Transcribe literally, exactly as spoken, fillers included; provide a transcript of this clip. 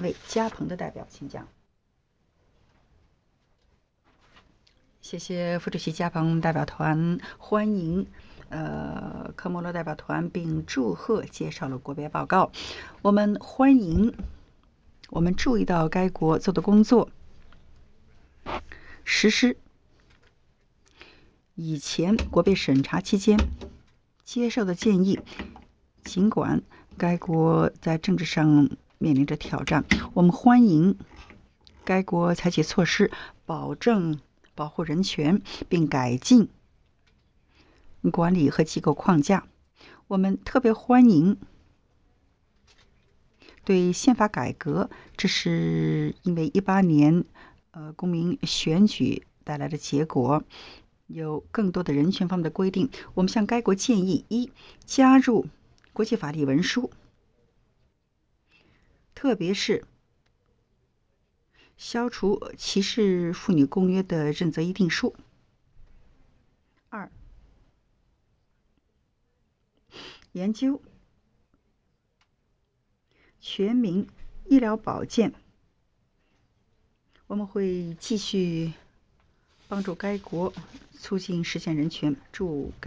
位加蓬的代表，请讲。谢谢副主席加蓬代表团欢迎呃科摩罗代表团，并祝贺介绍了国别报告。我们欢迎，我们注意到该国做的工作实施以前国别审查期间接受的建议，尽管该国在政治上面临着挑战，我们欢迎该国采取措施保证保护人权，并改进管理和机构框架。我们特别欢迎对宪法改革，这是因为一八年呃公民选举带来的结果，有更多的人权方面的规定。我们向该国建议：一、加入国际法律文书，特别是消除歧视妇女公约的认责议定书；二、研究全民医疗保健。我们会继续帮助该国促进实现人权，祝